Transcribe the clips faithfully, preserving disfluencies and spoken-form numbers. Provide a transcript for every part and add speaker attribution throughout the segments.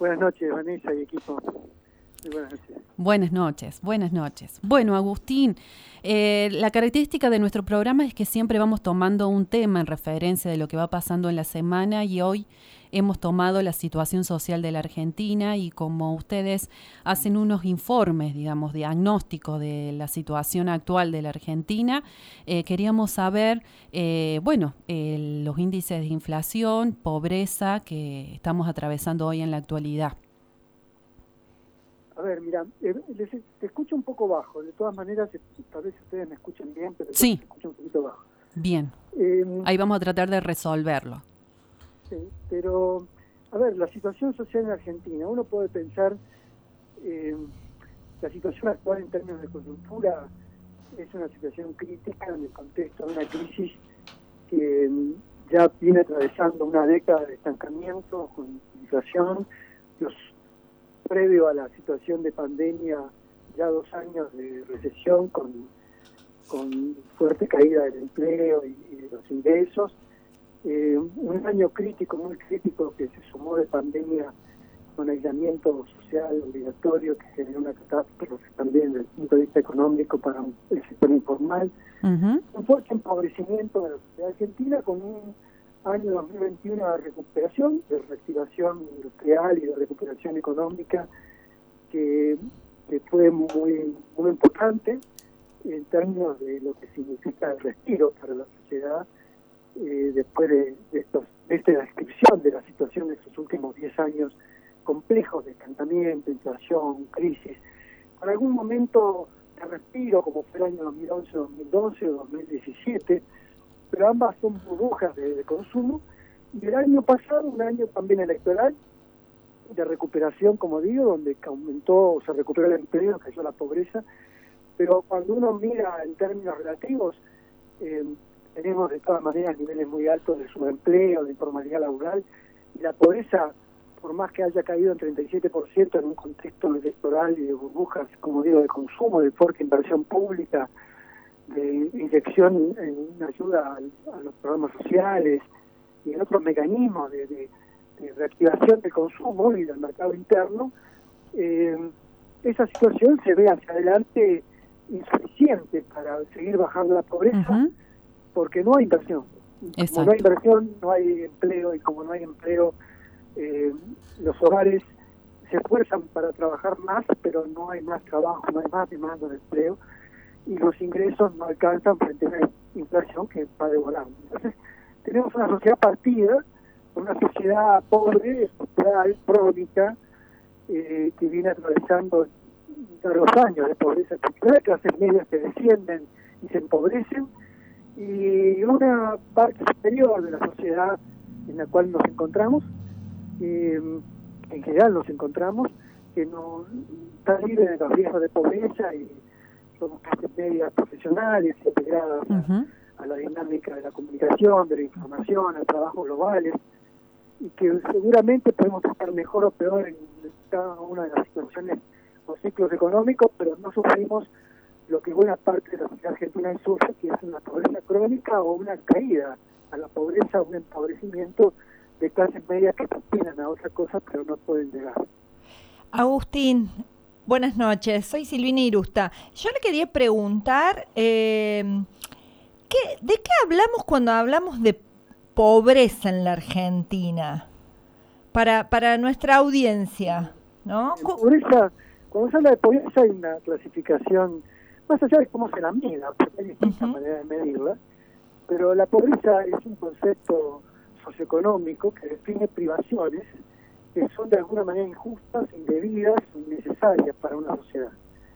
Speaker 1: Buenas noches, Vanessa y equipo. Muy buenas noches.
Speaker 2: Buenas noches, buenas noches. Bueno, Agustín, eh, la característica de nuestro programa es que siempre vamos tomando un tema en referencia de lo que va pasando en la semana y hoy hemos tomado la situación social de la Argentina y como ustedes hacen unos informes, digamos, diagnóstico de la situación actual de la Argentina, eh, queríamos saber, eh, bueno, eh, los índices de inflación, pobreza que estamos atravesando hoy en la actualidad.
Speaker 1: A ver, mira, eh, les, te escucho un poco bajo. De todas maneras, tal vez ustedes me escuchen bien, pero
Speaker 2: sí.
Speaker 1: Te escucho un poquito bajo.
Speaker 2: Bien.
Speaker 1: Eh,
Speaker 2: Ahí vamos a tratar de resolverlo.
Speaker 1: Sí, pero, a ver, la situación social en Argentina, uno puede pensar, eh, la situación actual en términos de coyuntura es una situación crítica en el contexto de una crisis que ya viene atravesando una década de estancamiento con inflación, los previo a la situación de pandemia, ya dos años de recesión con, con fuerte caída del empleo y, y de los ingresos, eh, un año crítico, muy crítico, que se sumó de pandemia con aislamiento social obligatorio, que generó una catástrofe también desde el punto de vista económico para el sector informal, uh-huh. un fuerte empobrecimiento de la sociedad argentina con un año dos mil veintiuno de recuperación, de reactivación industrial y de recuperación económica que, que fue muy, muy importante en términos de lo que significa el respiro para la sociedad eh, después de, de, estos, de esta descripción de la situación de estos últimos diez años complejos de estancamiento, inflación, crisis, con algún momento de respiro como fue el año dos mil once, dos mil doce o dos mil diecisiete, pero ambas son burbujas de, de consumo, y el año pasado, un año también electoral, de recuperación, como digo, donde aumentó, se recuperó el empleo, cayó la pobreza, pero cuando uno mira en términos relativos, eh, tenemos de todas maneras niveles muy altos de subempleo, de informalidad laboral, y la pobreza, por más que haya caído en treinta y siete por ciento en un contexto electoral y de burbujas, como digo, de consumo, de fuerte inversión pública, de inyección en ayuda a, a los programas sociales y en otros mecanismos de, de, de reactivación del consumo y del mercado interno, eh, esa situación se ve hacia adelante insuficiente para seguir bajando la pobreza, uh-huh. porque no hay inversión. Exacto. Como no hay inversión, no hay empleo, y como no hay empleo, eh, los hogares se esfuerzan para trabajar más, pero no hay más trabajo, no hay más demanda de empleo, y los ingresos no alcanzan frente a una inflación que va devorando. Entonces, tenemos una sociedad partida, una sociedad pobre, social, crónica, eh, que viene atravesando largos años de pobreza estructural, clases medias que descienden y se empobrecen, y una parte superior de la sociedad en la cual nos encontramos, eh, en general nos encontramos, que no está libre de los riesgos de pobreza y somos clases medias profesionales integradas uh-huh. a, a la dinámica de la comunicación, de la información, a trabajos globales, y que seguramente podemos estar mejor o peor en cada una de las situaciones o ciclos económicos, pero no sufrimos lo que buena parte de la sociedad argentina sufre, que es una pobreza crónica o una caída a la pobreza, un empobrecimiento de clases medias que aspiran a otra cosa, pero no pueden llegar.
Speaker 3: Agustín, buenas noches, soy Silvina Irusta. Yo le quería preguntar, eh, ¿qué, ¿de qué hablamos cuando hablamos de pobreza en la Argentina? Para, para nuestra audiencia, ¿no?
Speaker 1: Pobreza, cuando se habla de pobreza hay una clasificación, más allá de cómo se la mida, porque hay distintas uh-huh. maneras de medirla, pero la pobreza es un concepto socioeconómico que define privaciones que son de alguna manera injustas, indebidas, innecesarias para una sociedad.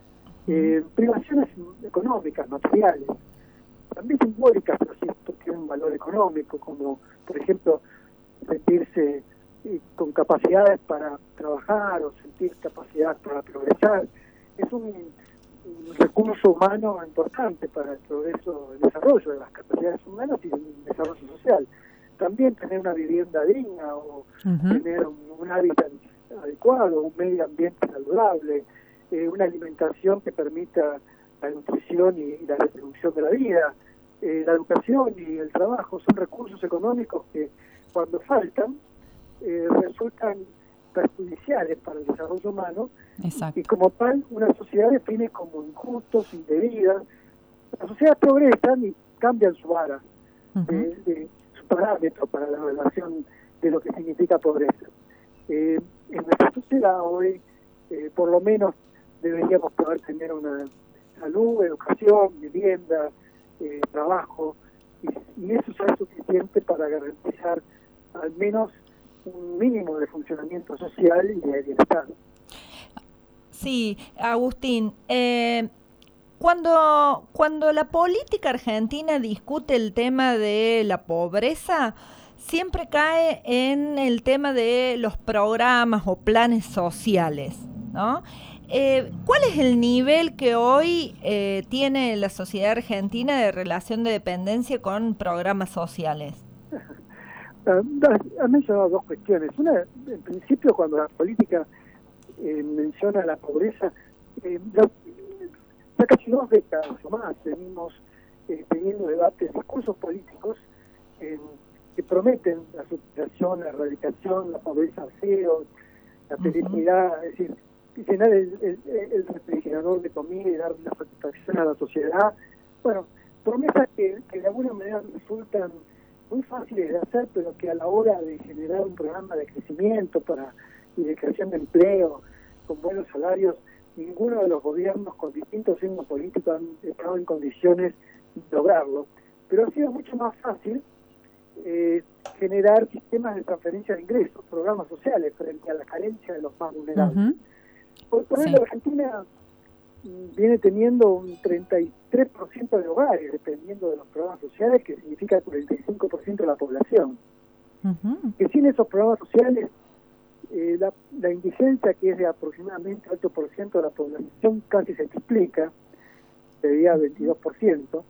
Speaker 1: Eh, privaciones económicas, materiales, también simbólicas, pero si esto tiene un valor económico, como por ejemplo sentirse eh, con capacidades para trabajar o sentir capacidad para progresar, es un, un recurso humano importante para el progreso, el desarrollo de las capacidades humanas y el desarrollo social. También tener una vivienda digna o uh-huh. tener un, un hábitat adecuado, un medio ambiente saludable, eh, una alimentación que permita la nutrición y, y la reproducción de la vida, eh, la educación y el trabajo son recursos económicos que cuando faltan eh, resultan perjudiciales esenciales para el desarrollo humano.
Speaker 2: Exacto.
Speaker 1: Y como tal, una sociedad define como injustos, indebidas. Las sociedades progresan y cambian su vara, uh-huh. de, de su parámetro para la evaluación de lo que significa pobreza. Eh, en nuestra sociedad hoy, eh, por lo menos, deberíamos poder tener una salud, educación, vivienda, eh, trabajo, y, y eso ya es suficiente para garantizar al menos un mínimo de funcionamiento social y de bienestar.
Speaker 3: Sí, Agustín, eh, cuando, cuando la política argentina discute el tema de la pobreza, siempre cae en el tema de los programas o planes sociales, ¿no? Eh, ¿Cuál es el nivel que hoy eh, tiene la sociedad argentina de relación de dependencia con programas sociales?
Speaker 1: Han mencionado dos cuestiones. Una, en principio, cuando la política eh, menciona la pobreza, eh, ya, ya casi dos décadas o más venimos eh, teniendo debates, discursos políticos eh, que prometen la superación, la erradicación, la pobreza cero, la perennidad, uh-huh. es decir, llenar el, el, el refrigerador de comida y dar una satisfacción a la sociedad. Bueno, promesas que, que de alguna manera resultan muy fáciles de hacer, pero que a la hora de generar un programa de crecimiento para y de creación de empleo con buenos salarios, ninguno de los gobiernos con distintos signos políticos han estado en condiciones de lograrlo. Pero ha sido mucho más fácil eh, generar sistemas de transferencia de ingresos, programas sociales frente a la carencia de los más vulnerables. Uh-huh. Por, por ejemplo, sí. Argentina viene teniendo un treinta y tres por ciento de hogares dependiendo de los programas sociales, que significa cuarenta y cinco por ciento de la población. Uh-huh. Que sin esos programas sociales, eh, la, la indigencia, que es de aproximadamente ocho por ciento de la población, casi se triplica, sería veintidós por ciento.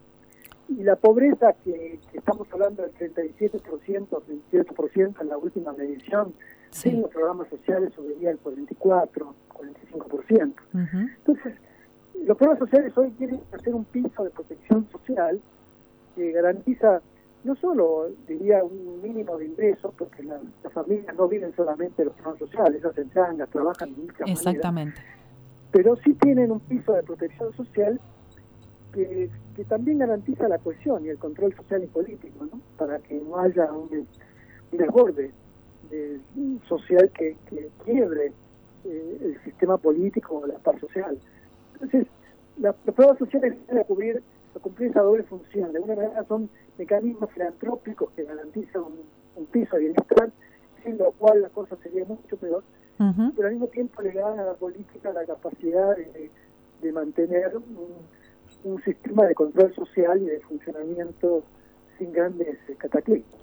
Speaker 1: Y la pobreza, que, que estamos hablando del treinta y siete por ciento, veintiocho por ciento en la última medición, sí. Sin los programas sociales subiría el cuarenta y cuatro, cuarenta y cinco por ciento. Uh-huh. Entonces, los programas sociales hoy quieren hacer un piso de protección social que garantiza no solo, diría, un mínimo de ingresos, porque la, las familias no viven solamente de los programas sociales, hacen changas, trabajan de muchas maneras.
Speaker 2: Exactamente.
Speaker 1: Pero sí tienen un piso de protección social que, que también garantiza la cohesión y el control social y político, ¿no? Para que no haya un, un desborde de, social que, que quiebre eh, el sistema político o la paz social. Entonces, la, los programas sociales vienen a cubrir, a cumplir esa doble función. De alguna manera son mecanismos filantrópicos que garantizan un, un piso de bienestar, sin lo cual la cosa sería mucho peor, uh-huh. pero al mismo tiempo le dan a la política la capacidad de, de mantener un, un sistema de control social y de funcionamiento sin grandes cataclismos.